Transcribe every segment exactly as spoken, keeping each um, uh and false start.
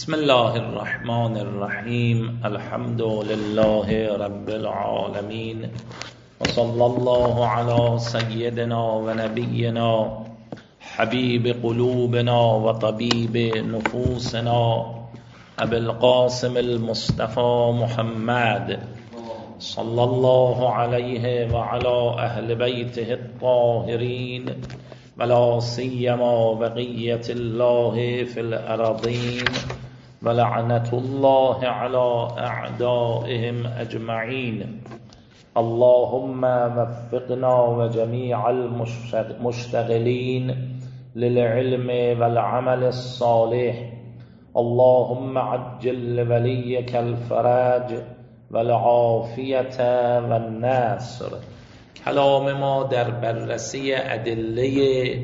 بسم الله الرحمن الرحیم. الحمد لله رب العالمین و صلی الله علی سیدنا و نبینا حبیب قلوبنا و طبیب نفوسنا ابی القاسم المصطفى محمد صلی الله علیه و علی اهل بیته الطاهرین ولا سیما بقیة الله فی الارضین ولعنة الله علی اعدائهم اجمعین. اللهم وفقنا و جمیع المشتغلین للعلم والعمل الصالح. اللهم عجل ولیک الفرج والعافیة والنصر. کلام ما در بررسی ادله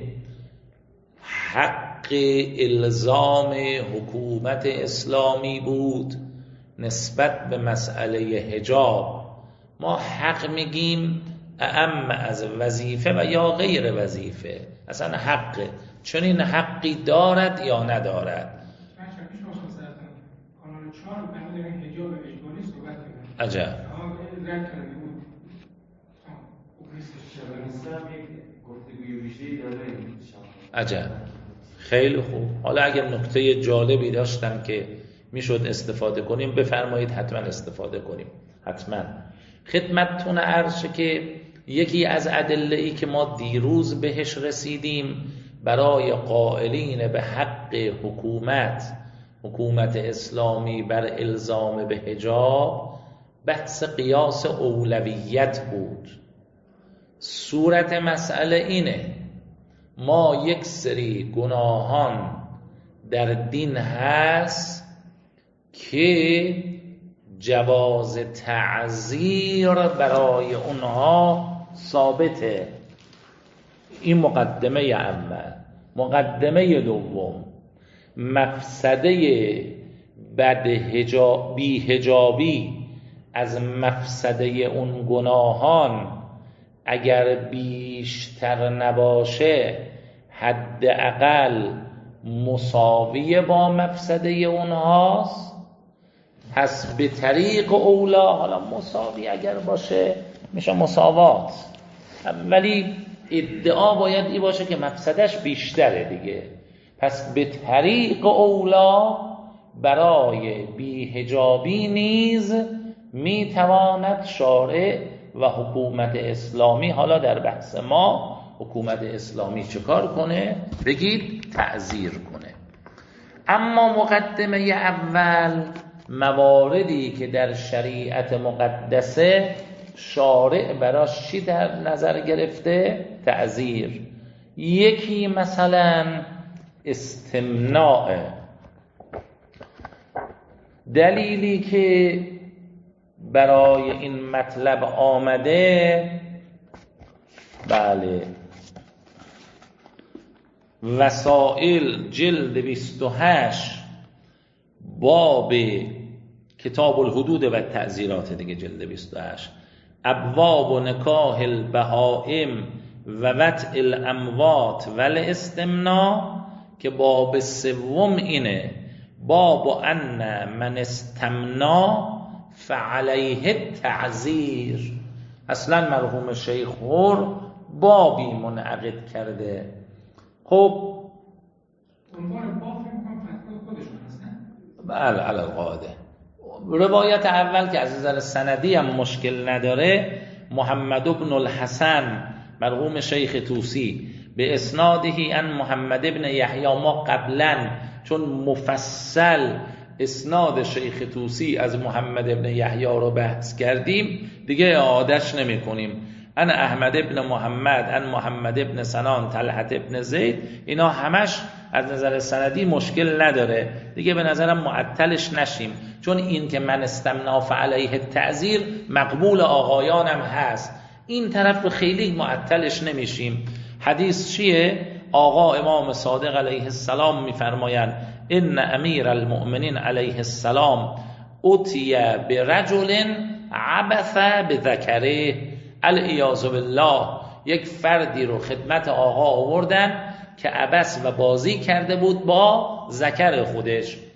حق الزام حکومت اسلامی بود نسبت به مسئله حجاب. ما حق میگیم اعم از وظیفه و یا غیر وظیفه، اصلا حقه، چون این حقی دارد یا ندارد. عجب عجب، خیلی خوب. حالا اگر نکته جالبی داشتم که میشد استفاده کنیم بفرمایید، حتما استفاده کنیم. حتما خدمتتون عرض که یکی از ادله‌ای که ما دیروز بهش رسیدیم برای قائلین به حق حکومت حکومت اسلامی بر الزام به حجاب بحث قیاس اولویت بود. صورت مسئله اینه، ما یک سری گناهان در دین هست که جواز تعزیر برای اونها ثابته. این مقدمه اول. مقدمه دوم، مفسده بد حجاب بی حجابی از مفسده اون گناهان اگر بیشتر نباشه حداقل مساوی با مفسده اونهاست. پس به طریق اولا، حالا مساوی اگر باشه میشه مساوات، ولی ادعا باید این باشه که مفسدش بیشتره دیگه. پس به طریق اولا برای بی‌حجابی نیز میتواند شارع و حکومت اسلامی، حالا در بحث ما حکومت اسلامی چه کار کنه؟ بگید تعزیر کنه. اما مقدمه اول، مواردی که در شریعت مقدسه شارع براش چی در نظر گرفته؟ تعزیر. یکی مثلا استمناء. دلیلی که برای این مطلب آمده، بله، وسائل جلد بیست و هشت باب کتاب الحدود و تعزیرات دیگه، جلد بیست و هشت، ابواب و نکاح البهائم و وطء الاموات و الاستمناء، که باب سوم اینه، باب ان من استمنا فعلیه تعزیر. اصلا مرحوم شیخ هور بابی منعقد کرده. خب عنوان باب میگم خودشون هستن. بله علی القاعده. روایت اول که از نظر سندی هم مشکل نداره، محمد بن الحسن مرحوم شیخ طوسی به اسنادهی ان محمد بن یحیی، ما قبلا چون مفصل اسناد شیخ طوسی از محمد ابن یحیی رو بحث کردیم دیگه اعادهش نمی کنیم. ان احمد ابن محمد ان محمد ابن سنان طلحه ابن زید، اینا همش از نظر سندی مشکل نداره دیگه، به نظرم معطلش نشیم، چون این که من استمنا فعلیه تعزیر مقبول آقایانم هست، این طرف رو خیلی معطلش نمیشیم. حدیث چیه؟ آقا امام صادق علیه السلام میفرمایند ان امیر المؤمنین علیه السلام اتی برجل عبث بذکره، العیاذ بالله، یک فردی رو خدمت آقا آوردن که عبث و بازی کرده بود با ذکر خودش.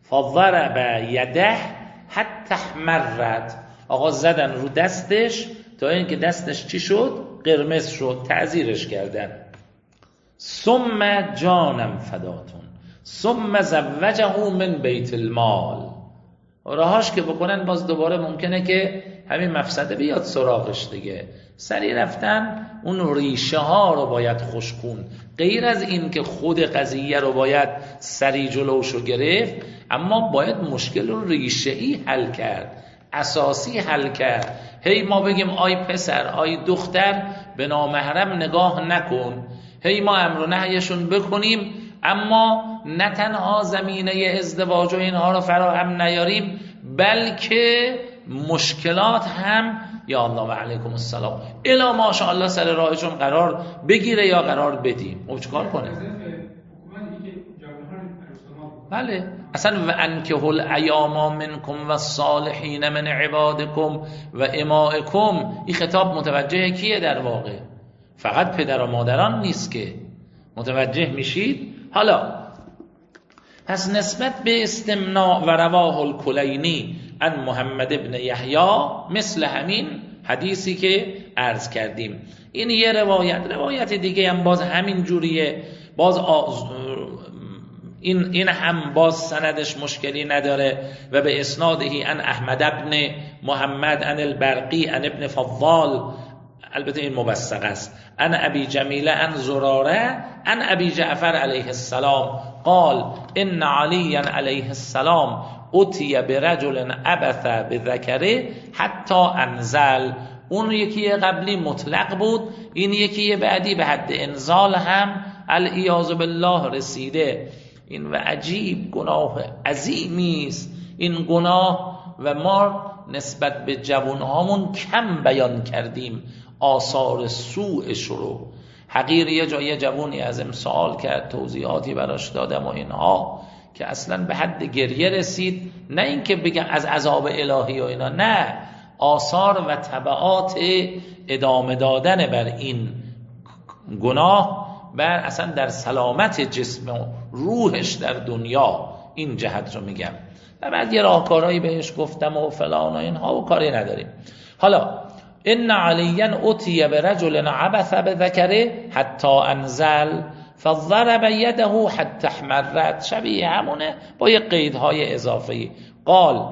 فضرب یده حتی احمرت، آقا زدن رو دستش تا اینکه دستش چی شد؟ قرمز شد، تعذیرش کردن. ثم جانم فداتون ثم زوجه من بیت المال. راهاش که بکنن باز دوباره ممکنه که همین مفسده بیاد سراغش دیگه. سری رفتن اون ریشه ها رو باید خشکون، غیر از این که خود قضیه رو باید سری جلوشو گرفت، اما باید مشکل رو ریشه ای حل کرد، اساسی حل کرد. هی ما بگیم آی پسر آی دختر به نامحرم نگاه نکن، هی ما امر و نهیشون بکنیم، اما نه تنها زمینه ازدواج و اینها رو فراهم نیاریم، بلکه مشکلات هم یا الله و علیکم السلام الا ماشاءالله سر راهشون قرار بگیره یا قرار بدیم. خب چیکار کنیم؟ بله اصلا و انکحوا الایام منکم و الصالحین من عبادکم و امائکم، این خطاب متوجه کیه در واقع؟ فقط پدر و مادران نیست که، متوجه میشید؟ حالا پس نسبت به استمناء و رواه الکلینی عن محمد ابن یحیی مثل همین حدیثی که عرض کردیم، این یه روایت. روایت دیگه هم باز همین جوریه، باز آز... این این هم باز سندش مشکلی نداره و به اسنادهی ان احمد ابن محمد ان البرقی ان ابن فضال، البته این موثق است، ان ابی جمیله ان زراره ان ابی جعفر علیه السلام قال ان علی علیه السلام اتی برجل عبث بذکره حتی انزل. اون یکی قبلی مطلق بود، این یکی بعدی به حد انزال هم العیاذ بالله رسیده. این و عجیب گناه عظیمی است این گناه، و ما نسبت به جوانهامون کم بیان کردیم آثار سوءش رو. حقیر یه جای جوانی ازم سوال کرد، توضیحاتی براش دادم و اینها که اصلا به حد گریه رسید، نه اینکه بگم از عذاب الهی و اینا، نه، آثار و تبعات ادامه دادن بر این گناه بر اصلا در سلامت جسم و روحش در دنیا، این جهت رو میگم. و بعد یه راهکارهایی بهش گفتم و فلان و اینها و کاری نداریم. حالا ان علیا اتی برجل عبث بذکره حتی انزل فضرب یده حتی احمرت، شبیه همونه با یه قیدهای اضافی. قال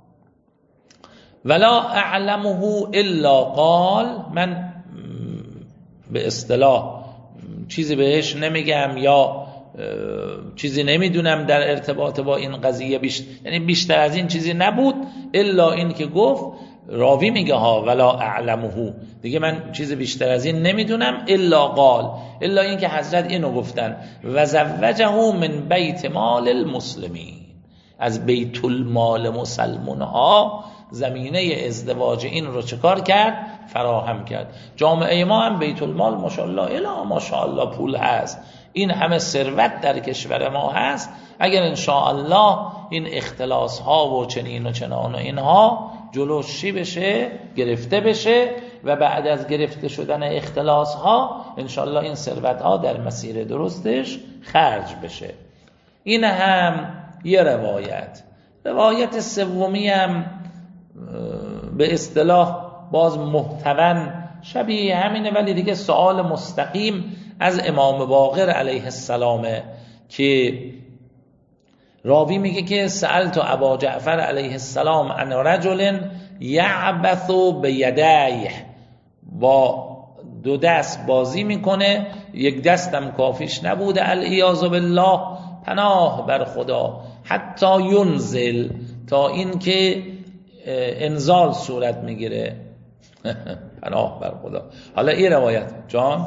ولا اعلمه الا قال، من به اصطلاح چیزی بهش نمیگم یا چیزی نمیدونم در ارتباط با این قضیه، بیشتر یعنی بیشتر از این چیزی نبود الا این که گفت، راوی میگه ها ولا اعلمه، دیگه من چیز بیشتر از این نمیدونم الا قال، الا این که حضرت اینو گفتن و زوجه من بیت مال المسلمین، از بیت المال مسلمان ها زمینه ازدواج این رو چکار کرد؟ فراهم کرد. جامعه ما هم بیت المال ماشاءالله الا ماشاءالله پول هست، این همه ثروت در کشور ما هست. اگر انشاءالله این اختلاس ها و چنین و چنان و اینها جلوش چی بشه؟ گرفته بشه، و بعد از گرفته شدن اختلاس ها انشاءالله این ثروت ها در مسیر درستش خرج بشه. این هم یه روایت. روایت سومی هم به اصطلاح باز محتوان شبیه همینه، ولی دیگه سوال مستقیم از امام باقر علیه السلام که راوی میگه که سألت ابا جعفر علیه السلام عن رجل یعبث بیدیه، با دو دست بازی میکنه، یک دستم کافیش نبوده العیاذ بالله، پناه بر خدا، حتی ینزل، تا این که انزال صورت میگیره. پناه بر خدا. حالا این روایت جان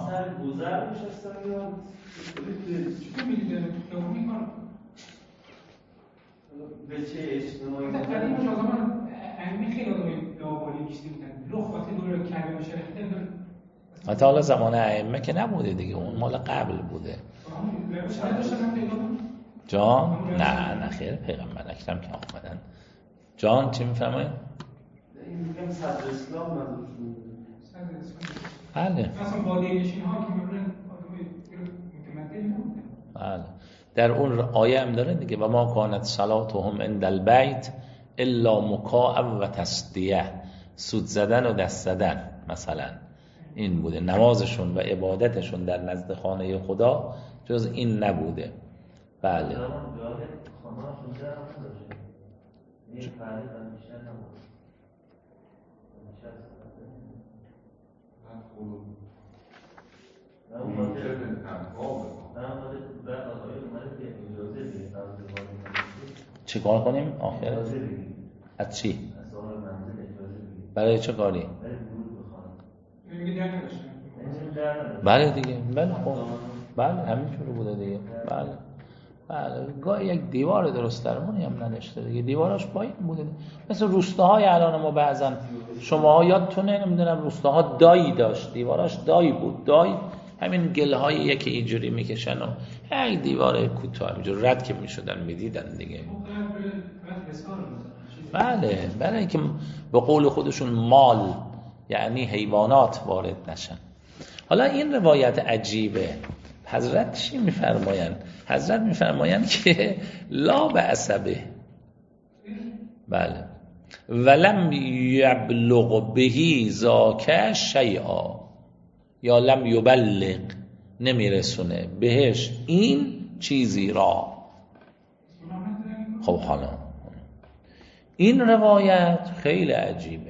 به چه اجتماعی در قدیم مجازمان علمی خیلی آدمی لاوالی بیشتی بودن، لخ خاطر دوره کرده باشه رخته حتی حالا زمان ائمه که نبوده دیگه، اون مال قبل بوده. جان نه نه خیر، پیغمبر اکرم که آمدن. جان چی میفرمایید؟ این میگم صدر اسلام منظورشون بوده. بله اصلا بادی نشین ها که میبرن آدمی متمدن نبودن. بله در اون آیه هم داره دیگه و ما کانت صلاتهم عند البیت الا مکاء و تصدیه، سود زدن و دست زدن مثلا این بوده. نمازشون و عبادتشون در نزد خانه خدا جز این نبوده. بله چه کار کنیم آخر؟ از چی؟ برای چه کاری؟ بله دیگه بله خب بله همینجور بوده دیگه. بله بله گاهی یک دیوار درست درمونی هم نداشته دیگه، دیواراش پایین بوده دیگه. مثل روستاهای الان ما بعضا شما یادتونه نمیدونم روستاها دایی داشت، دیواراش دایی بود، دایی همین گلهایی که اینجوری میکشن و یک دیوار کوتاه اینجور رد که میشدن میدیدن دیگه. بله برای اینکه به قول خودشون مال یعنی حیوانات وارد نشن. حالا این روایت عجیبه، حضرت چی میفرمایند؟ حضرت میفرمایند که لا بعصبه، بله ولم یبلغ بهی ذاک شیئا، یا لم یبلغ نمیرسونه بهش این چیزی را. خب حالا این روایت خیلی عجیبه.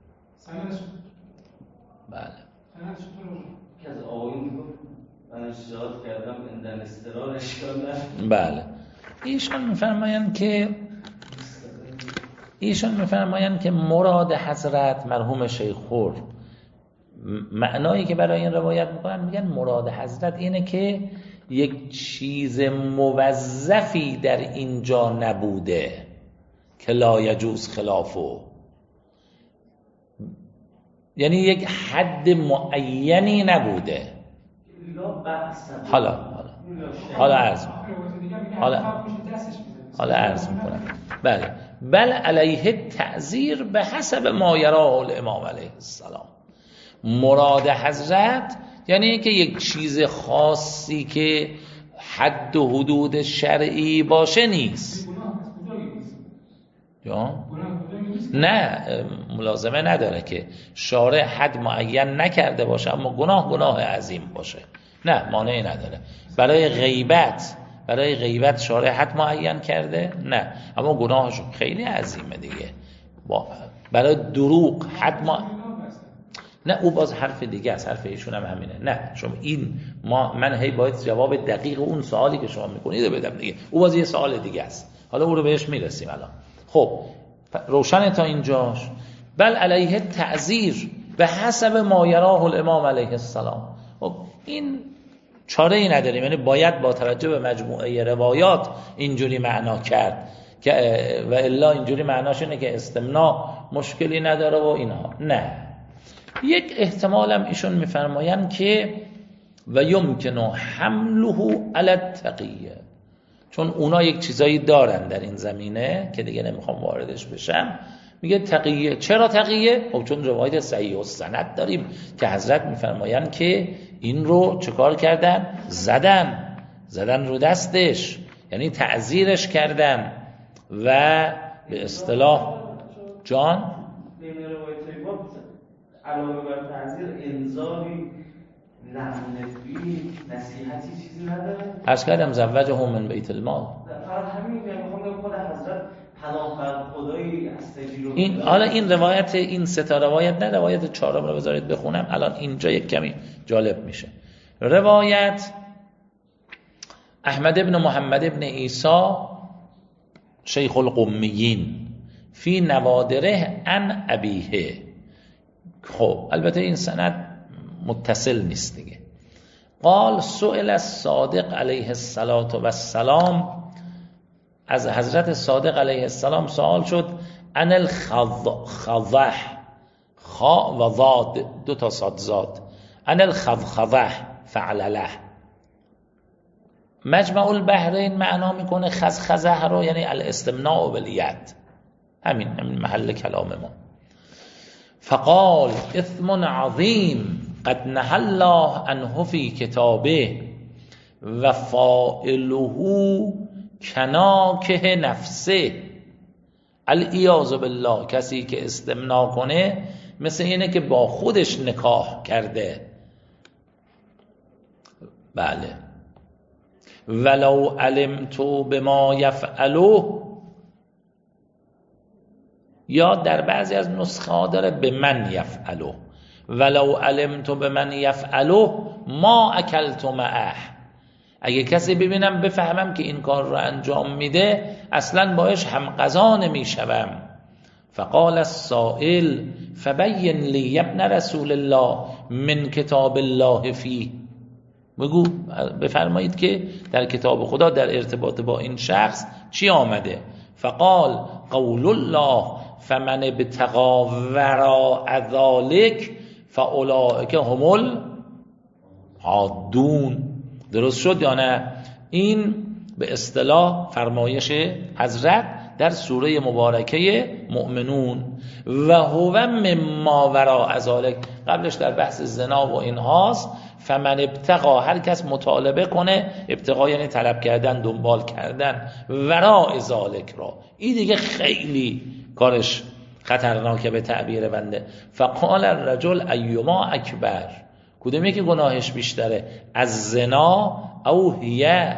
بله که از آقایی میگفت من اشتراط کردم اندن استرار اشتراط. بله ایشان میفرمایند که ایشان میفرمایند که مراد حضرت مرحوم شیخ خور، معنایی که برای این روایت میکنن میگن مراد حضرت اینه که یک چیز موظفی در اینجا نبوده که لا یجوز خلافه، یعنی یک حد معینی نبوده. حالا حالا حالا عرض حالا حالا عرض میکنم. بله بل علیه تعذیر به حسب ما یراه الامام علیه السلام. مراد حضرت یعنی که یک چیز خاصی که حد و حدود شرعی باشه نیست. جان؟ نه ملازمه نداره که شارع حد معین نکرده باشه اما گناه گناه عظیم باشه، نه مانعی نداره. برای غیبت برای غیبت شارع حد معین کرده، نه اما گناهش خیلی عظیمه دیگه. برای دروغ حد ما نه او باز حرف دیگه است، حرف ایشون هم همینه. نه شما این ما من هی باید جواب دقیق اون سوالی که شما میکنید بدم دیگه، او باز یه سوال دیگه است، حالا او رو بهش میرسیم الان. خب روشن تا اینجاش. بل علیه تعذیر به حسب ما یراه الامام علیه السلام. خب این چاره ای نداریم، یعنی باید با توجه به مجموعه روایات اینجوری معنا کرد که و الا اینجوری معناش اینه که استمناء مشکلی نداره و اینها. نه یک احتمال هم ایشون میفرمایند که و یمکن حمله علی التقیه، چون اونا یک چیزایی دارن در این زمینه که دیگه نمیخوام واردش بشم. میگه تقیه. چرا تقیه؟ خب چون روایت صحیح السند داریم که حضرت میفرمایند که این رو چه کار کردن؟ زدن زدن رو دستش، یعنی تعذیرش کردن و به اصطلاح جان بین روایت ما علاوه بر تعذیر انذاری نحنفی نصیحتی چیزی نداره؟ عرض کردم زوجه هم من بیت المال. فقط همین میگم میخوام خود حضرت پناهگاه خدایی استجیرو. این حالا این روایت این سه تا روایت نه، روایت چهارم رو بذارید بخونم الان اینجا یک کمی جالب میشه. روایت احمد ابن محمد ابن عیسی شیخ القمیین فی نوادره عن ابیه. خب البته این سند متصل نیست دیگه. قال سئل الصادق علیه السلام، از حضرت صادق علیه السلام سوال شد عن الخضخضه، خا و ضاد دو تا صاد زاد، عن الخضخضه فعلله. مجمع البحرین معنا میکنه خزخزه رو، یعنی الاستمناء بالید، همین همین محل کلام ما. فقال اثم عظیم قد نهى الله عنه فی کتابه و فاعله کناکه نفسه. العیاذ بالله، کسی که استمنا کنه مثل اینه که با خودش نکاح کرده. بله. ولو علمت بما یفعله، یا در بعضی از نسخه ها داره به من یفعله، ولو علمت به من یفعله ما اکلت معه. اگه کسی ببینم بفهمم که این کار رو انجام میده اصلا باش هم غذا نمیشوم. فقال السائل فبین لی ابن رسول الله من کتاب الله فی، بگو بفرمایید که در کتاب خدا در ارتباط با این شخص چی آمده. فقال قول الله فمن ابتغى وراء ذلك فاولئک هم العادون. درست شد یا نه؟ این به اصطلاح فرمایش حضرت در سوره مبارکه مؤمنون. و هو مما وراء ذلک، قبلش در بحث زنا و اینهاست. فمن ابتغا، هر کس مطالبه کنه، ابتغا یعنی طلب کردن، دنبال کردن، وراء ذلک را، این دیگه خیلی کارش خطرناکه به تعبیر بنده. فقال الرجل ایما اکبر، کدوم یکی گناهش بیشتره؟ از زنا او هیه،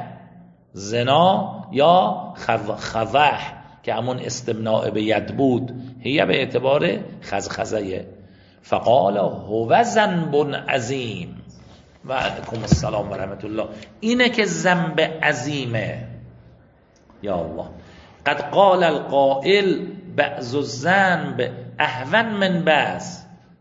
زنا یا خضح که همون استمناء به ید بود، هیه به اعتبار خزخزه. فقال هو ذنب عظیم. و علیکم السلام و رحمت الله. اینه که ذنب عظیمه. یا الله، قد قال القائل بعض الذنب اهون من بعض.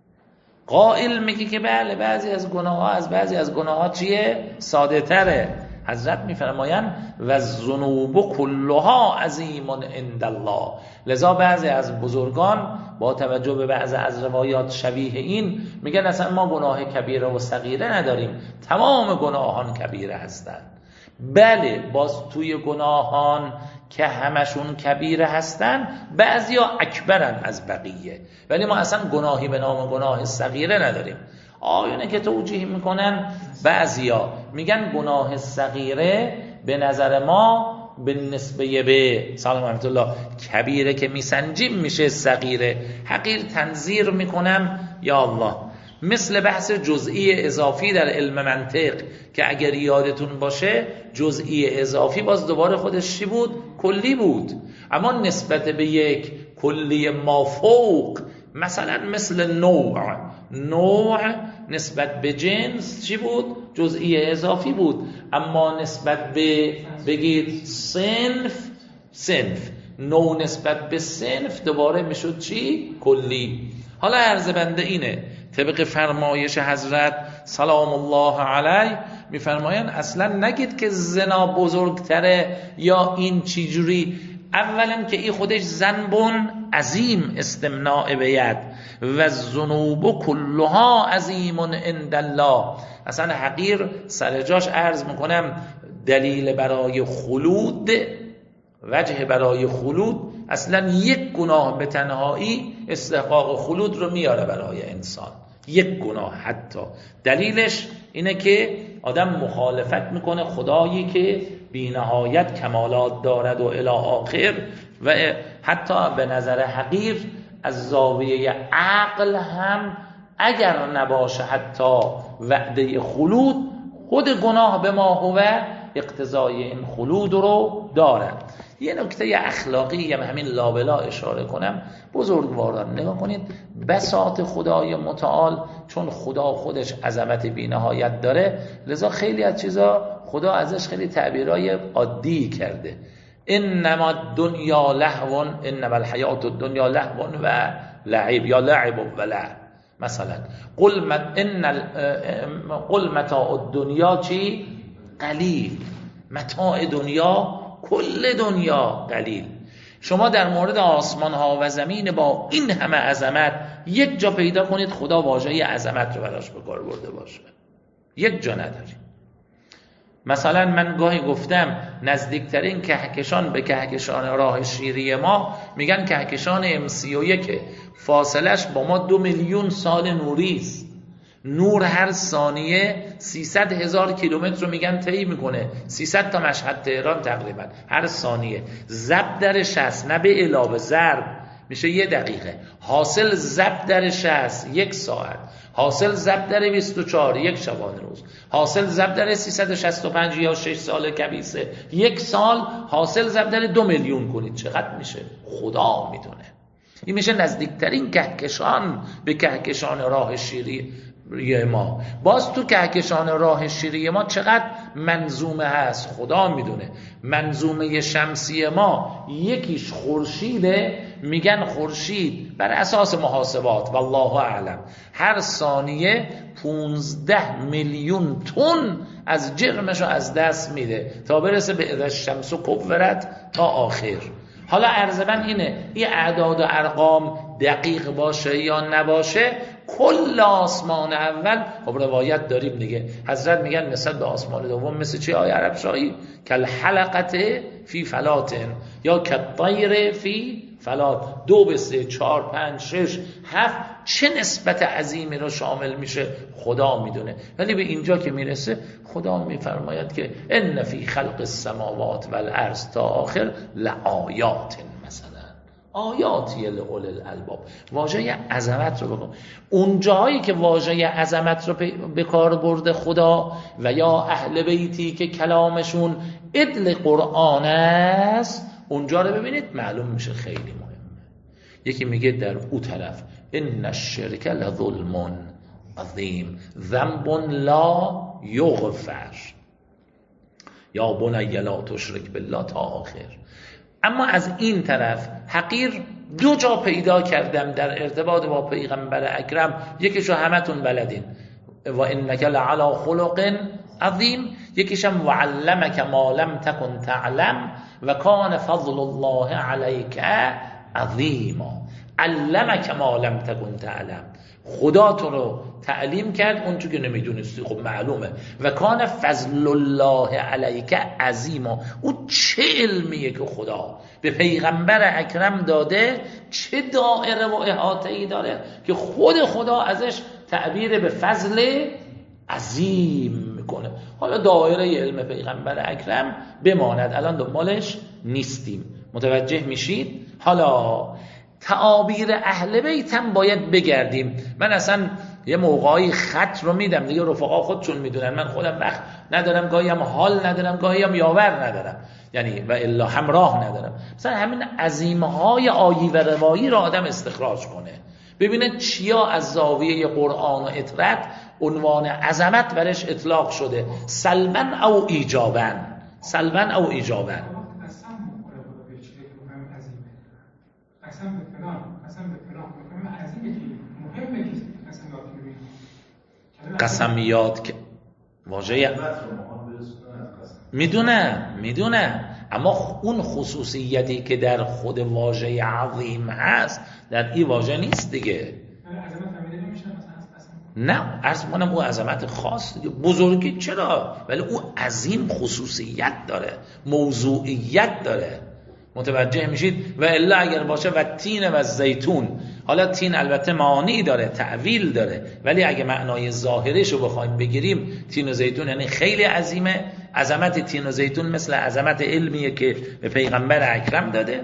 قائل میگه که بله بعضی از گناه ها از بعضی از گناه ها چیه؟ ساده تره. حضرت میفرمایند و الذنوب کلها عظیم عند الله. لذا بعضی از بزرگان با توجه به بعضی از روایات شبیه این میگن اصلا ما گناه کبیره و صغیره نداریم، تمام گناهان کبیره هستند. بله، باز توی گناهان که همشون کبیره هستن بعضیا اکبرن از بقیه، ولی ما اصلا گناهی به نام گناه صغیره نداریم. آیونه که توجیه میکنن بعضیا میگن گناه صغیره به نظر ما به نسبه به سلام رحمت الله کبیره که میسنجیم میشه صغیره، حقیر تنظیر میکنم. یا الله، مثل بحث جزئی اضافی در علم منطق که اگر یادتون باشه جزئی اضافی باز دوباره خودش چی بود؟ کلی بود. اما نسبت به یک کلی مافوق، مثلا مثل نوع، نوع نسبت به جنس چی بود؟ جزئی اضافی بود. اما نسبت به بگید صنف، صنف، نوع نسبت به صنف دوباره میشد چی؟ کلی. حالا عرض بنده اینه، طبق فرمایش حضرت سلام الله علیه میفرمایند اصلا نگید که زنا بزرگتره یا این چیجوری. اولا که این خودش ذنبون عظیم استمناء به ید و الذنوب کلها عظیم عند الله. اصلا حقیر سر جاش عرض میکنم دلیل برای خلود، وجه برای خلود، اصلا یک گناه به تنهایی استحقاق خلود رو میاره برای انسان. یک گناه حتی دلیلش اینه که آدم مخالفت میکنه خدایی که بی نهایت کمالات دارد و الی آخر. و حتی به نظر حقیر از زاویه عقل هم اگر نباشه حتی وعده خلود، خود گناه به ما هو اقتضای این خلود رو دارد. یه نکته اخلاقی هم همین لابلا اشاره کنم. بزرگواران نگاه کنید، بساط خدای متعال، چون خدا خودش عظمت بی نهایت داره، لذا خیلی از چیزا خدا ازش خیلی تعبیرای عادی کرده. انما الدنیا لهو، انما الحیات الدنیا لهو و لعب، یا لعب و لعب. مثلا قل مت ان قل متاع الدنیا چی؟ قلیل. متاع دنیا، کل دنیا قلیل. شما در مورد آسمان ها و زمین با این همه عظمت یک جا پیدا کنید خدا واژه عظمت رو براش به کار برده باشه؟ یک جا نداریم. مثلا من گاهی گفتم نزدیکترین کهکشان به کهکشان راه شیری ما میگن کهکشان ام سی و یک، فاصلش با ما دو میلیون سال نوری است. نور هر ثانیه سیصد هزار کیلومتر رو میگن طی میکنه، سیصد تا مشهد تهران تقریبا هر ثانیه. ضرب در شصت، نه به علاوه، ضرب میشه یه دقیقه. حاصل ضرب در شصت یک ساعت، حاصل ضرب در بیست و چهار یک شبانه روز، حاصل ضرب در سیصد و شصت و پنج یا شش سال کبیسه یک سال، حاصل ضرب در دو میلیون کنید چقدر میشه؟ خدا میدونه. این میشه نزدیکترین کهکشان به کهکشان راه شیری ما. باز تو کهکشان راه شیری ما چقدر منظومه هست خدا میدونه. منظومه شمسی ما یکیش خورشیده، میگن خورشید بر اساس محاسبات والله اعلم هر ثانیه پونزده میلیون تن از جرمشو از دست میده تا برسه به اذا الشمس کورت تا آخر. حالا عرض من اینه این اعداد و ارقام دقیق باشه یا نباشه، کل آسمان اول خب روایت داریم دیگه، حضرت میگن نسبت به آسمان دوم مثل چه آیه عرب شاهی؟ کل حلقت فی فلاتن یا کالطیر فی فلات. دو به سه چهار پنج شش هفت چه نسبت عظیمی رو شامل میشه خدا میدونه. ولی به اینجا که میرسه خدا میفرماید که ان فی خلق السماوات والارض تا آخر لآیات، مثلا آیاتی لأولی الالباب. واژه عظمت رو بگم اون جایی که واژه عظمت رو به کار برده خدا و یا اهل بیتی که کلامشون ادل قرآن است، اونجا رو ببینید معلوم میشه خیلی مهمه. یکی میگه در او طرف ان الشرک لظلم عظیم ذنب لا یغفر یا بنی لا تشرک بالله تا آخر. اما از این طرف حقیر دو جا پیدا کردم در ارتباط با پیغمبر اکرم، یکیشو همتون بلدین و انک لعلی خلق عظیم، یکیشم وعلمک ما لم تکن تعلم و کان فضل الله علیک عظیما. علمک ما لم تکن تعلم، خدا تو رو تعلیم کرد اون چون که نمیدونستی، خب معلومه. و کان فضل الله علیک عظیما، او چه علمیه که خدا به پیغمبر اکرم داده، چه دائره و احاطه‌ای داره که خود خدا ازش تعبیر به فضل عظیم میکنه. حالا دائره علم پیغمبر اکرم بماند، الان دنبالش نیستیم. متوجه میشید؟ حالا تعابیر اهل بیت هم باید بگردیم. من اصلا یه موقعی خط رو میدم دیگه، رفقا خودشون میدونن، من خودم وقت ندارم، گاهی هم حال ندارم، گاهی هم یاور ندارم، یعنی و الا همراه ندارم. مثلا همین عظیمهای آیی و روایی رو آدم استخراج کنه، ببینه چیا از زاویه قرآن و اطرت عنوان عظمت برش اطلاق شده، سلبا او ایجابا، سلبا او ایجابا. قسم به فلان، قسم به فلان، مهم عظیمه که مهمه که قسمیات میبینید. قسمیات که واژه میدونم میدونم اما اون خصوصیتی که در خود واژه عظیم هست در این واژه نیست دیگه. نه عرض می‌کنم او عظمت خاص دیگه، بزرگی چرا، ولی او عظیم خصوصیت داره، موضوعیت داره. متوجه میشید؟ و الا اگر باشه و تین و زیتون، حالا تین البته معانی داره، تعویل داره، ولی اگه معنای ظاهریش رو بخوایم بگیریم تین و زیتون یعنی خیلی عظیمه. عظمت تین و زیتون مثل عظمت علمیه که به پیغمبر اکرم داده.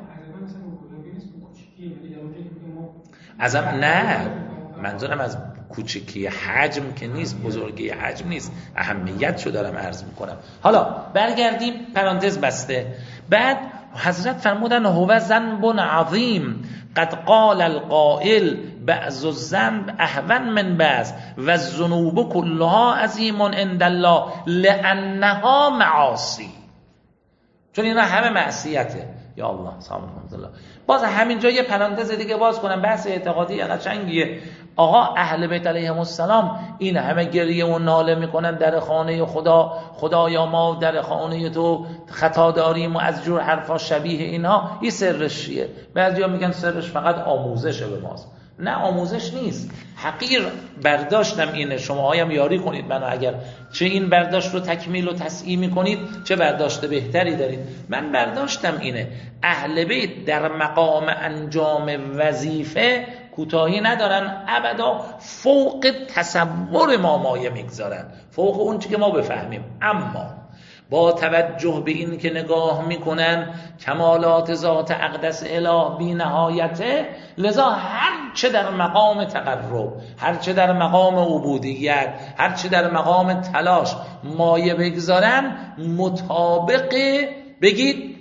عظمت نه، منظورم از کوچکی حجم که نیست، بزرگی حجم نیست، اهمیتشو دارم عرض میکنم. حالا برگردیم، پرانتز بسته. بعد حضرت فرمودن هو ذنب عظیم قد قال القائل بعض الذنب اهون من بعض و الذنوب كلها عظیم عند الله لانها معاصی. چون اینا همه معصیته. یا الله سلام الله. باز همینجا یه پرانتز دیگه باز کنم، بحث اعتقادی قشنگیه. آقا اهل بیت علیهم السلام این همه گریه و ناله میکنن در خانه خدا، خدایا ما در خانه تو خطا داریم و از جور حرفا شبیه اینها. این سرش چیه؟ بعضیا میگن سرش فقط آموزشه به ماست. نه آموزش نیست. حقیر برداشتم اینه، شما هایم یاری کنید منو اگر چه این برداشت رو تکمیل و تصحیح میکنید چه برداشت بهتری دارید. من برداشتم اینه، اهل بیت در مقام انجام وظیفه کوتاهی ندارن ابدا، فوق تصور ما مایه میگذارن، فوق اون چی که ما بفهمیم. اما با توجه به این که نگاه میکنن کمالات ذات اقدس اله بی نهایته، لذا هر چه در مقام تقرب، هر چه در مقام عبودیت، هر چه در مقام تلاش مایه بگذارن، مطابق بگید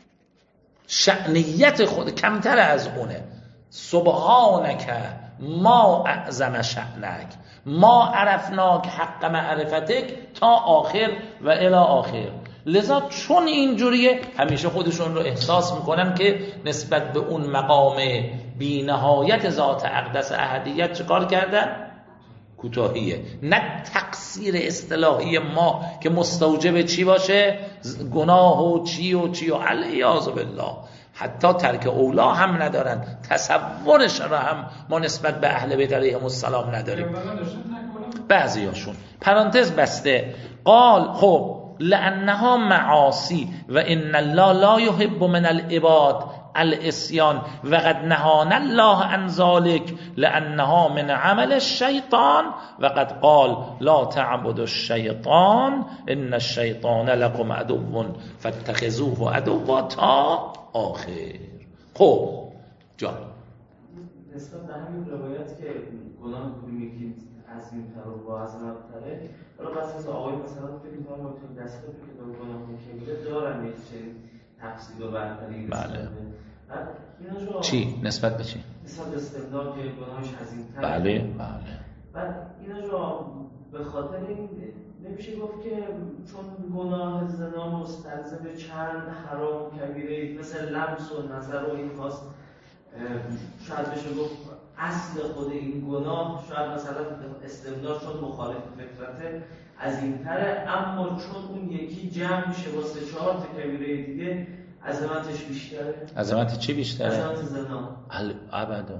شأنیت خود کمتر از اونه. سبحانک ما اعظم شأنک ما عرفناک حق معرفتک تا آخر و الی آخر. لذا چون اینجوریه همیشه خودشون رو احساس میکنن که نسبت به اون مقام بی نهایت ذات اقدس احدیت چه کار کردن؟ کوتاهیه. نه تقصیر اصطلاحی ما که مستوجب چی باشه؟ گناه و چی و چی و علیاذ بالله. حتی ترک اولا هم ندارن، تصورش را هم ما نسبت به اهل بیت علیهم السلام نداریم. بعضی هاشون پرانتز بسته قال خب لانها معاصی و ان الله لا يحب من العباد الاسیان و قد نهانا الله عن ذلك لانها من عمل الشیطان و قد قال لا تعبدوا الشیطان ان الشیطان لكم عدو فاتخذوه عدوا تا آخر. خب جان نسبت به همین روایت که گناه کنیم یکی عظیم‌تر و با عظمت‌تره، حالا بعضی از آقای مثلا فکر می‌کنم وقتی دست به کتاب گناه کبیره دارن یک چنین تفصیل و برتری. بله. بعد چی نسبت به چی؟ نسبت به استمداد که گناهش عظیم‌تره. بله بله. بعد اینا رو به خاطر این نمیشه گفت که چون گناه زنا مستلزم چند حرام کبیره مثل لمس و نظر و این خواست، شاید بشه گفت اصل خود این گناه شاید مثلا استمداد چون مخالف فطرته عظیم‌تره، اما چون اون یکی جمع میشه با سه چهار تا کبیره دیگه عظمتش بیشتره. عظمت چی بیشتره؟ عظمت زنا. ابدا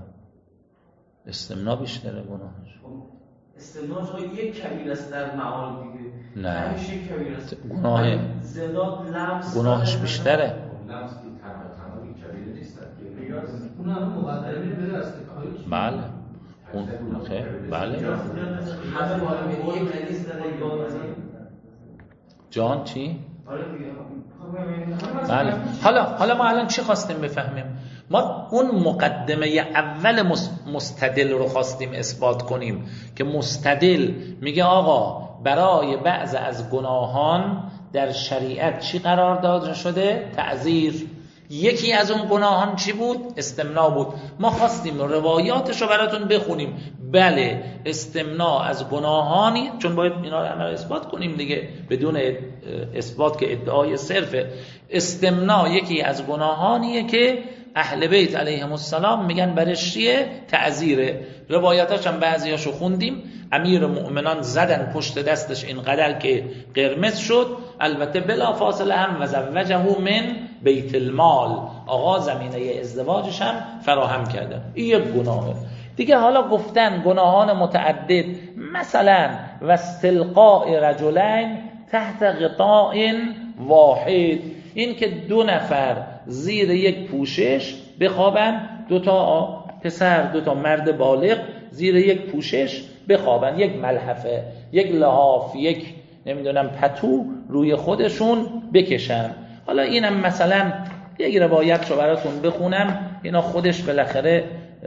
استمنا بیشتره گناهش. استمناج ها یک کبیر است در معال دیگه. نه همیشه یک کبیر است. گناه زنا لمس گناهش بیشتره. لمس که تنها تنها یک کبیر نیست که اون هم مقدمه بره است که بله اون خیر بله همه بالا یک حدیث در جان چی؟ آره بله. حالا حالا ما الان چی خواستیم بفهمیم؟ ما اون مقدمه اول مستدل رو خواستیم اثبات کنیم که مستدل میگه آقا برای بعض از گناهان در شریعت چی قرار داده شده؟ تعزیر. یکی از اون گناهان چی بود؟ استمنا بود. ما خواستیم روایاتش رو براتون بخونیم. بله استمنا از گناهانی، چون باید اینا رو اثبات کنیم دیگه، بدون اثبات که ادعای صرفه. استمنا یکی از گناهانیه که اهل بیت علیهم السلام میگن برش چیه؟ تعزیره. روایاتاش هم بعضیاشو خوندیم. امیر مؤمنان زدن پشت دستش اینقدر که قرمز شد، البته بلا فاصله هم و زوجه من بیت المال، آقا زمینه ازدواجش هم فراهم کرده. این یک گناهه دیگه. حالا گفتن گناهان متعدد، مثلا و استلقاء رجلین تحت غطاء واحد، این که دو نفر زیر یک پوشش بخوابن، دو تا پسر دو تا مرد بالغ زیر یک پوشش بخوابن، یک ملحفه، یک لحاف، یک نمیدونم پتو روی خودشون بکشن. حالا اینم مثلا یک روایت رو براتون بخونم، اینا خودش بالاخره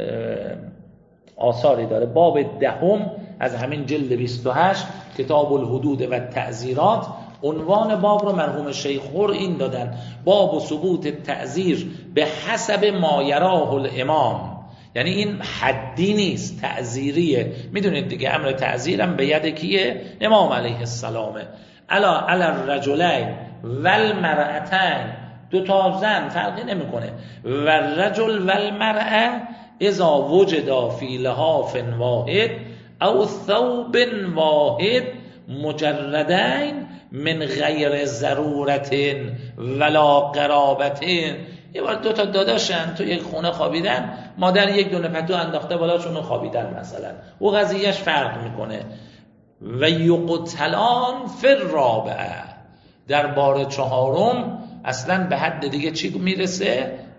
آثاری داره. باب دهم از همین جلد بیست و هشت کتاب الحدود و تعزیرات، عنوان باب رو مرحوم شیخ خور این دادن: باب و ثبوت تعزیر به حسب ما یراه الامام. یعنی این حدی نیست، تعزیریه. میدونید دیگه امر تعزیرم به ید کیه؟ امام علیه السلامه. الا علی الرجلین والمرأتین، دو تا زن فرقی نمیکنه، و الرجل والمرأه اذا وجدا فی لحاف واحد او ثوب واحد مجردین من غیر ضرورت ولا قرابت. یه بار دو تا داداشن تو یک خونه خوابیدن، مادر یک دونه پتو انداخته بالاشون خوابیدن مثلا، او قضیهش فرق میکنه. و یقتلان فی الرابعه، در بار چهارم اصلا به حد دیگه چی میرسه؟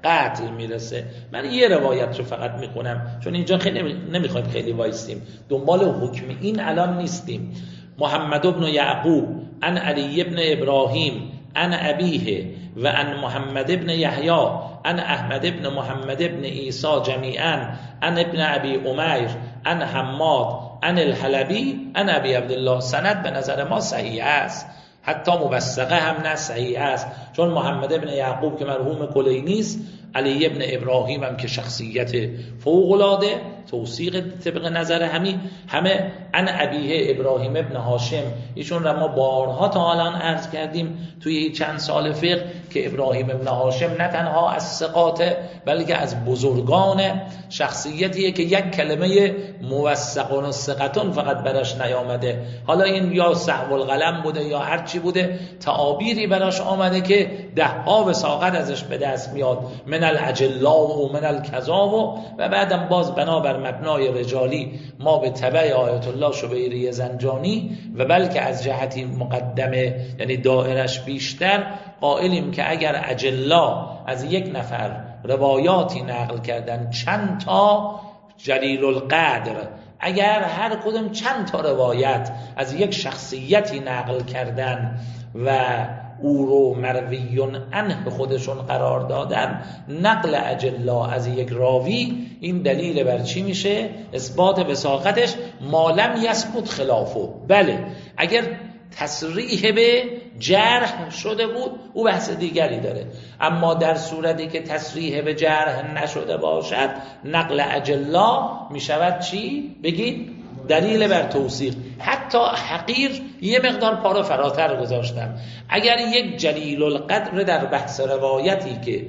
قتل میرسه. من یه روایت رو فقط میخونم چون اینجا خیلی نمیخوایم خیلی وایسیم دنبال حکم این الان نیستیم. محمد ابن یعقوب عن علی ابن ابراهیم عن ابیه و عن محمد ابن یحیی عن احمد ابن محمد ابن عیسی جمیعا عن ابن ابی امیر عن حماد عن الحلبی عن ابی عبدالله. سند به نظر ما صحیح است، حتی موثقه هم نه صحیح است، چون محمد ابن یعقوب که مرحوم کلینی است، علی ابن ابراهیم هم که شخصیت فوق العاده توثیق طبق نظر همین همه عن ابیه ابراهیم ابن هاشم. ایشون را ما بارها تا الان عرض کردیم توی چند سال فقه که ابراهیم ابن هاشم نه تنها از ثقاته بلکه از بزرگان شخصیتیه که یک کلمه موثقون و ثقتون فقط براش نیامده. حالا این یا سهو القلم بوده یا هر چی بوده، تعابیری براش آمده که ده ها وثاقت ازش به دست میاد، من العجلا و من الکذا و و بعدم باز بنابر مبنای رجالی ما به تبع آیت الله شبیری زنجانی و بلکه از جهتی مقدمه یعنی دائرش بیشتر قائلیم که اگر اجلا از یک نفر روایاتی نقل کردن، چند تا جلیل القدر اگر هر کدوم چند تا روایت از یک شخصیتی نقل کردن و او رو مرویون عنه خودشون قرار دادن، نقل اجلا از یک راوی این دلیل بر چی میشه؟ اثبات وثاقتش مالم یثبت خلافه. بله اگر تصریح به جرح شده بود او بحث دیگری داره، اما در صورتی که تصریح به جرح نشده باشد نقل اجلا میشود چی؟ بگید دلیل بر توثیق. حتی حقیر یه مقدار پا رو فراتر گذاشتم. اگر یک جلیل القدر در بحث روایتی که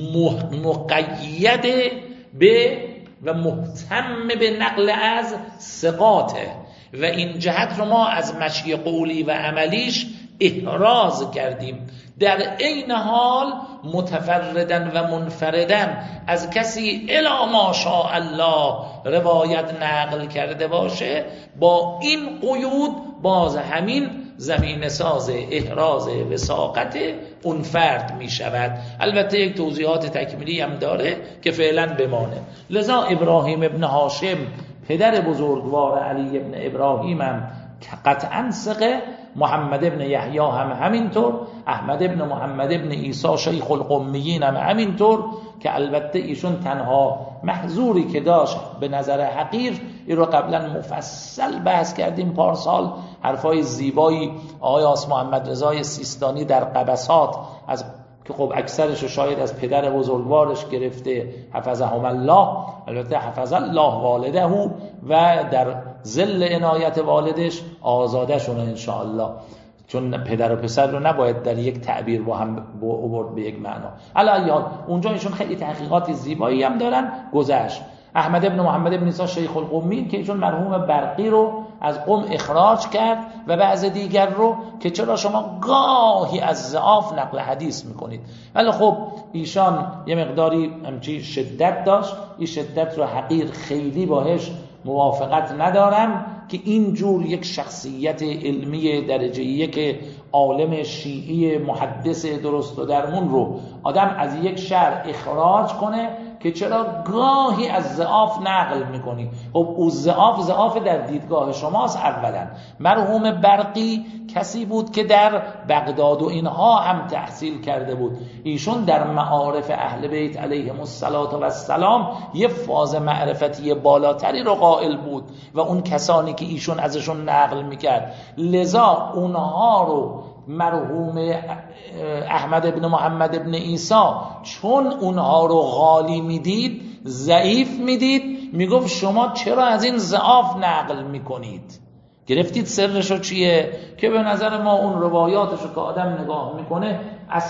مقید به و محتم به نقل از ثقاته و این جهت رو ما از مشی قولی و عملیش احراز کردیم، در عین حال متفردن و منفردن از کسی الی ما شاء الله روایت نقل کرده باشه، با این قیود باز همین زمین ساز احراز وثاقت اون فرد می شود. البته یک توضیحات تکمیلی هم داره که فعلا بمانه. لذا ابراهیم ابن هاشم پدر بزرگوار علی ابن ابراهیم هم قطعا ثقه، محمد ابن یحیی هم همینطور، احمد ابن محمد ابن عیسی شیخ القمیین هم همینطور، که البته ایشون تنها محظوری که داشت به نظر حقیر، این رو قبلا مفصل بحث کردیم پارسال، حرفای زیبایی آقای آس محمد رضای سیستانی در قبسات از که خب اکثرش شاید از پدر بزرگوارش گرفته حفظهم الله، البته حفظ الله والده و در ظل عنایت والدش آزاده شونه انشاءالله، چون پدر و پسر رو نباید در یک تعبیر با هم آورد به یک معنا. علاوه اونجا ایشون خیلی تحقیقات زیبایی هم دارن گذشت. احمد ابن محمد ابن عیسی شیخ القمی که ایشون مرحوم برقی رو از قم اخراج کرد و بعض دیگر رو که چرا شما گاهی از ضعاف نقل حدیث میکنید، ولی خب ایشان یه مقداری همچی شدت داشت، این شدت رو حقیر خیلی باهش موافقت ندارم که اینجور یک شخصیت علمی درجه یک عالم شیعی محدث درست و درمون رو آدم از یک شهر اخراج کنه که چرا گاهی از ضعاف نقل میکنی. خب او ضعاف ضعاف در دیدگاه شماست. اولا مرحوم برقی کسی بود که در بغداد و اینها هم تحصیل کرده بود، ایشون در معارف اهل بیت علیهم السلام یه فاز معرفتی بالاتری رو قائل بود و اون کسانی که ایشون ازشون نقل میکرد، لذا اونها رو مرحوم احمد ابن محمد ابن عیسی چون اونها رو غالی میدید، ضعیف میدید، میگفت شما چرا از این ضعاف نقل میکنید؟ گرفتید سرشو چیه؟ که به نظر ما اون روایاتشو که آدم نگاه میکنه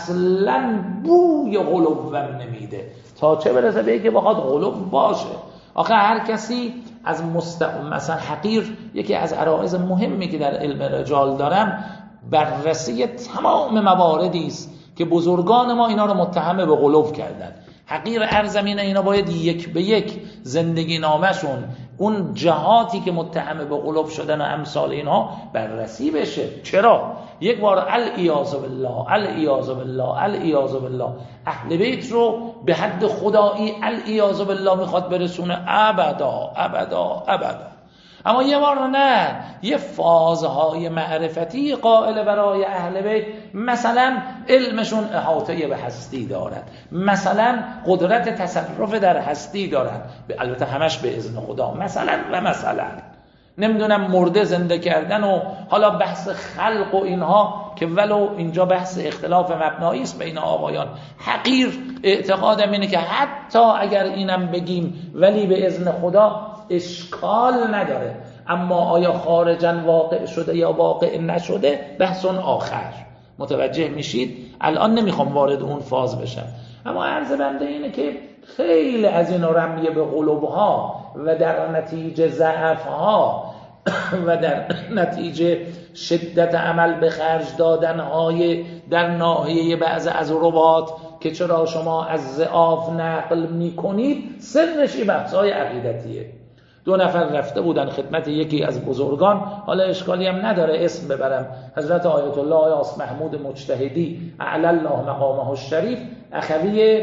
اصلا بوی غلوم نمیده، تا چه برسه به که بخواد غلوم باشه. آخه هر کسی از مست... مثلا حقیر یکی از عرایض مهمی که در علم رجال دارم بررسی تمام مواردی است که بزرگان ما اینا رو متهمه به غلو کردن. حقیر ارزمینه اینا باید یک به یک زندگی نامشون اون جهاتی که متهم به قلوب شدن و امثال اینها بررسی بشه. چرا؟ یک بار العیاذ بالله العیاذ بالله العیاذ بالله اهل بیت رو به حد خدایی العیاذ بالله میخواد برسونه، ابدا ابدا ابدا. اما یه بار نه، یه فازهای معرفتی قائل برای اهل بیت، مثلا علمشون احاطه به هستی دارد، مثلا قدرت تصرف در هستی دارد، البته همش به اذن خدا، مثلا و مثلا نمیدونم مرده زنده کردن و حالا بحث خلق و اینها که ولو اینجا بحث اختلاف مبنایی است بین آقایان، حقیر اعتقادم اینه که حتی اگر اینم بگیم ولی به اذن خدا اشکال نداره، اما آیا خارجاً واقع شده یا واقع نشده بحث اون آخر. متوجه میشید؟ الان نمیخوام وارد اون فاز بشم، اما عرض بنده اینه که خیلی از این رمیه به قلوبها و در نتیجه ضعفها و در نتیجه شدت عمل به خرج دادنهای در ناحیه بعض از روات که چرا شما از ضعاف نقل میکنید، سرش این بحث‌های عقیدتیه. دو نفر رفته بودن خدمت یکی از بزرگان، حالا اشکالی هم نداره اسم ببرم، حضرت آیت الله آیاس محمود مجتهدی اعلی الله مقامه الشریف، اخوی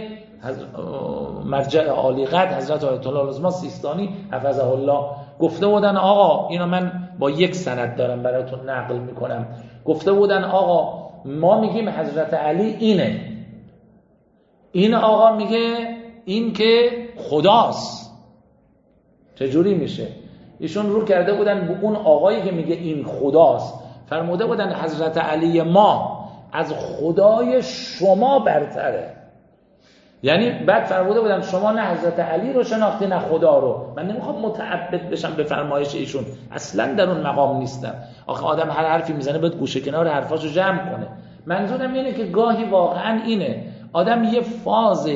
مرجع عالی قدر حضرت آیت الله العظمی سیستانی حفظه الله، گفته بودن آقا، اینو من با یک سند دارم براتون نقل میکنم، گفته بودن آقا ما میگیم حضرت علی اینه، این آقا میگه این که خداست، چجوری میشه؟ ایشون رو کرده بودن به اون آقایی که میگه این خداست، فرموده بودن حضرت علی ما از خدای شما برتره. یعنی بعد فرموده بودن شما نه حضرت علی رو شناختی نه خدا رو. من نمیخوام متعبد بشم به فرمایش ایشون، اصلا در اون مقام نیستم. آخه آدم هر حرفی میزنه باید گوشه کنار حرفاشو جمع کنه. منظورم اینه که گاهی واقعا اینه آدم یه فاز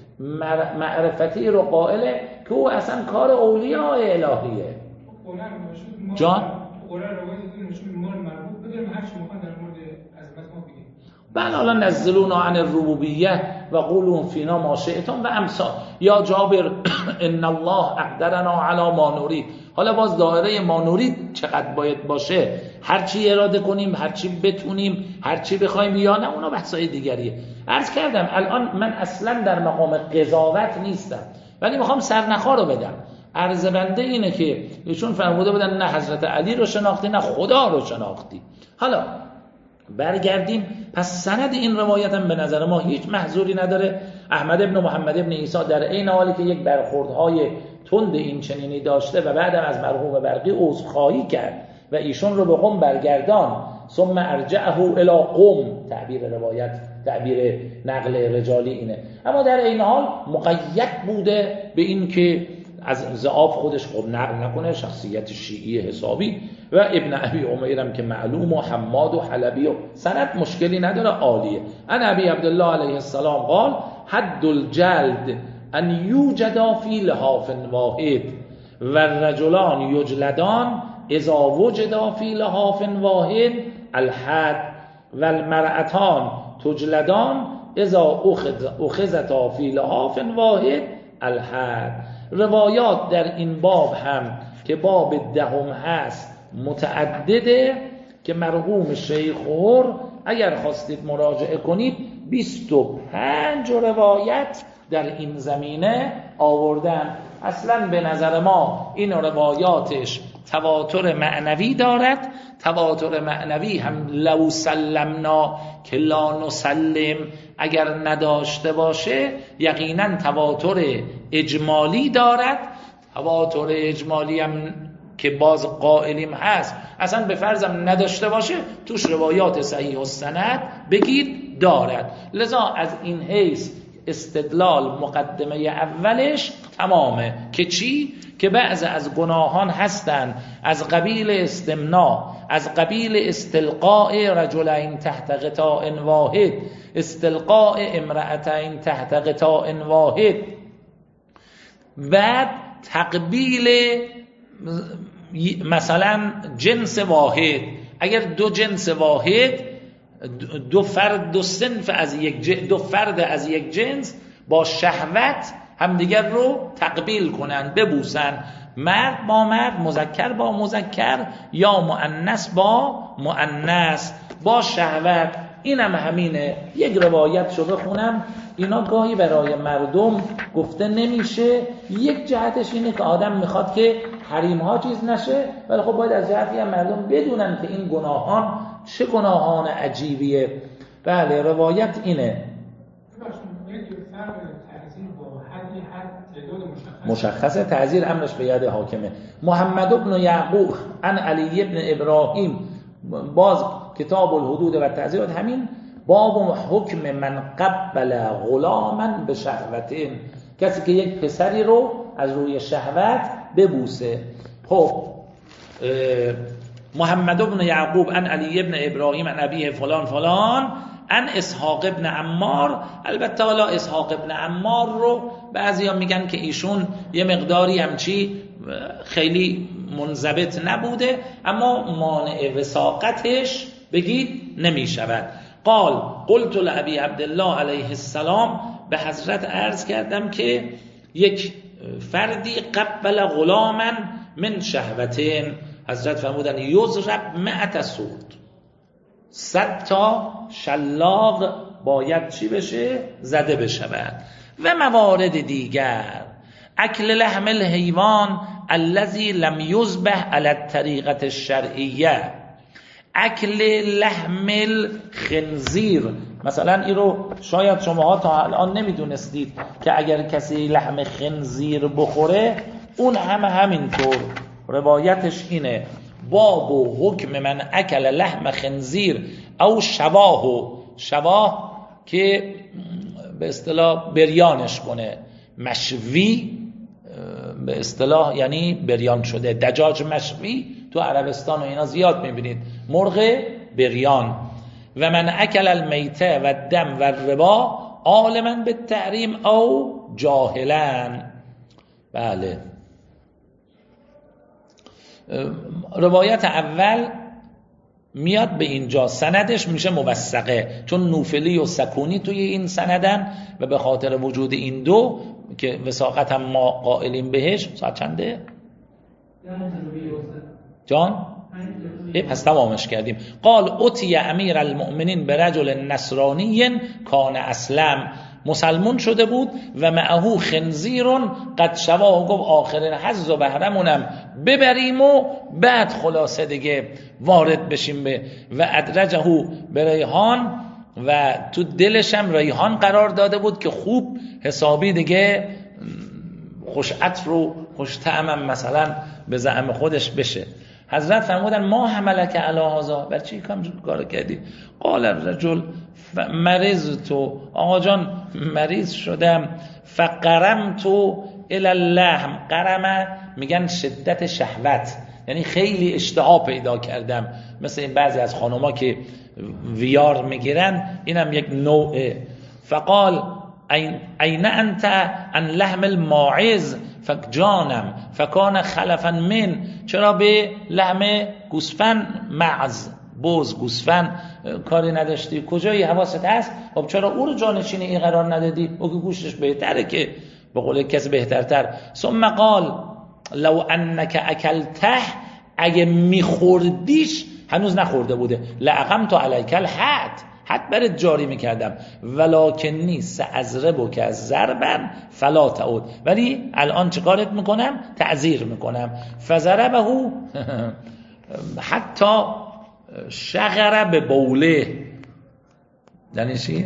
معرفتی رو قائله که او اصلا کار اولیاء الهیه. جان بله، حالا نزلونا عن الربوبیه و قولون فینا ما شئتم و امثال، یا جابر ان الله اقدرنا علی ما نرید. حالا باز دایره ما نرید چقدر باید باشه، هر چی اراده کنیم، هر چی بتونیم، هر چی بخوایم یا نه، اونا بحثای دیگریه. عرض کردم الان من اصلا در مقام قضاوت نیستم، ولی میخوام سرنخا رو بدم. عرض بنده اینه که ایشون فرموده بودن نه حضرت علی رو شناختی نه خدا رو شناختی. حالا برگردیم، پس سند این روایت هم به نظر ما هیچ محظوری نداره. احمد ابن محمد ابن عیسی در این حالی که یک برخوردهای تند این چنینی داشته و بعدم از مرحوم برقی عذرخواهی کرد و ایشون رو به قم برگردان، ثم ارجعه الی قم، تعبیر روایت، تعبیر نقل رجالی اینه، اما در این حال مقید بوده به این که از ضعاف خودش خود نقل نکنه، شخصیت شیعی حسابی و ابن ابی امیرم که معلوم و حماد و حلبی و سند مشکلی نداره، عالیه. ان ابی عبدالله علیه السلام قال حد الجلد ان یوجد فی لحاف واحد و الرجلان یجلدان اذا وجد فی لحاف واحد الحد و المرأتان تجلدان اذا اخذتا فی لحاف واحد الحد. روایات در این باب هم که باب دهم هست متعدده که مرحوم شیخ هور اگر خواستید مراجعه کنید بیست و پنج روایت در این زمینه آوردن. اصلا به نظر ما این روایاتش تواتر معنوی دارد. تواتر معنوی هم لو سلمنا که لا نسلم اگر نداشته باشه یقینا تواتر اجمالی دارد. تواتر اجمالی هم که باز قائلیم هست اصلا به فرضم نداشته باشه توش روایات صحیح السند بگید دارد. لذا از این حیث استدلال مقدمه اولش تمامه که چی؟ که بعض از گناهان هستند از قبیل استمناء، از قبیل استلقاء رجلین تحت غطاء واحد، استلقاء امرأتین تحت غطاء واحد، بعد تقبیل مثلا جنس واحد. اگر دو جنس واحد، دو فرد دو صنف از یک دو فرد از یک جنس با شهوت همدیگر رو تقبیل کنن، ببوسن، مرد با مرد، مذکر با مذکر، یا مؤنث با مؤنث، با شهوت. اینم همینه. یک روایت شو بخونم، اینا گاهی برای مردم گفته نمیشه. یک جهتش اینه که آدم میخواد که حریم ها چیز نشه، ولی خب باید از جهتی هم مردم بدونن که این گناهان چه گناهان عجیبیه. بله، روایت اینه. مشخص تعزیر امرش به ید حاکمه. محمد ابن یعقوب عن علی ابن ابراهیم، باز کتاب الحدود و تعزیرات، همین باب حکم من قبل غلاما به شهوتین، کسی که یک پسری رو از روی شهوت ببوسه. خب محمد ابن یعقوب عن علی ابن ابراهیم عن ابیه فلان فلان عن اسحاق ابن عمار. البته حالا اسحاق ابن عمار رو بعضیا میگن که ایشون یه مقداری همچی خیلی منضبط نبوده، اما مانع وثاقتش بگید نمیشود. قال قلت لابی عبدالله علیه السلام، به حضرت عرض کردم که یک فردی قبل غلاما من شهوتین، حضرت فرمودن یضرب مئة سورد، صد تا شلاق باید چی بشه؟ زده بشود. و موارد دیگر، اکل لحم الحیوان الذی لم یذبح علی الطریقه الشرعیه، اکل لحم الخنزیر. مثلا این رو شاید شماها تا الان نمیدونستید که اگر کسی لحم خنزیر بخوره اون هم همینطور. روایتش اینه باب و حکم من اکل لحم خنزیر او شواه، شواه که به اصطلاح بریانش کنه، مشوی به اصطلاح یعنی بریان شده. دجاج مشوی تو عربستان و اینا زیاد میبینید، مرغ بریان. و من اکل المیته و دم و ربا عالما بالتحریم او جاهلا. بله، روایت اول میاد به اینجا، سندش میشه موثقه، چون نوفلی و سکونی توی این سندن و به خاطر وجود این دو که وثاقت هم ما قائلیم بهش. ساعت چنده؟ جان؟ پس تمامش کردیم. قال اتی امیر المؤمنین برجل نصرانی کان اسلم، مسلمون شده بود و معه خنزیرون قد شواه، گفت آخرین حظ و بهرمونم ببریم و بعد خلاصه دیگه وارد بشیم به. و ادرجه به ریحان، و تو دلش هم ریحان قرار داده بود که خوب حسابی دیگه خوش عطر و خوش طعم مثلا به زعم خودش بشه. حضرت فرمودن ما حملک علی هذا، بر چی کار کردی؟ قال الرجل مریض تو، آقا جان مریض شدم، فقرمت الی اللحم، قرمه میگن شدت شهوت، یعنی خیلی اشتها پیدا کردم، مثل این بعضی از خانوما که ویار میگیرن، اینم یک نوعه. فقال این انت عن لحم الماعز فجانم فکان خلفا من، چرا به لحم گوسفند، معز بز گوسفند کاری نداشتی؟ کجایی حواست هست؟ خب چرا او رو جانشین این قرار ندادی؟ او که گوشتش بهتره، که به قول کسی بهترتر. ثم قال لو انک اکلته، اگه میخوردیش، هنوز نخورده بوده، لأقمت علیک الحد، حد برات جاری میکردم، ولکنی سأضربک که از ضربا فلا تعود، ولی الان چه کارت میکنم؟ تعذیر میکنم. فضربه حتی شغر به بوله، یعنی چی؟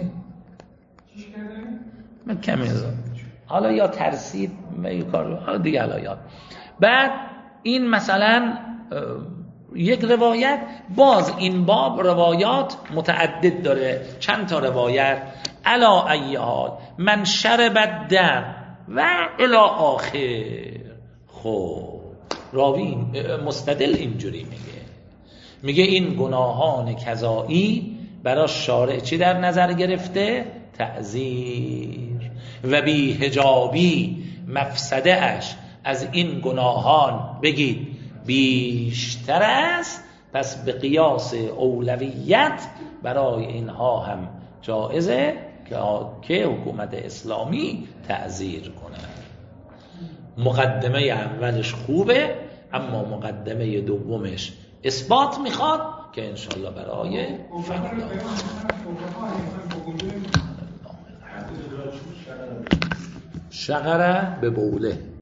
من کمی زد، حالا یا ترسید یا کار، حالا دیگه حالا یاد. بعد این مثلا یک روایت، باز این باب روایات متعدد داره، چند تا روایت. الا ای حال من شرب الدم و الی آخر. خب راوی مستدل اینجوری میگه، میگه این گناهان کذایی برای شارع چی در نظر گرفته؟ تعذیر. و بی حجابی مفسده اش از این گناهان بگید بیشتر است، پس به قیاس اولویت برای اینها هم جایزه که که حکومت اسلامی تعزیر کنه. مقدمه اولش خوبه، اما مقدمه دومش اثبات میخواد که انشالله برای فردا شغره به بوله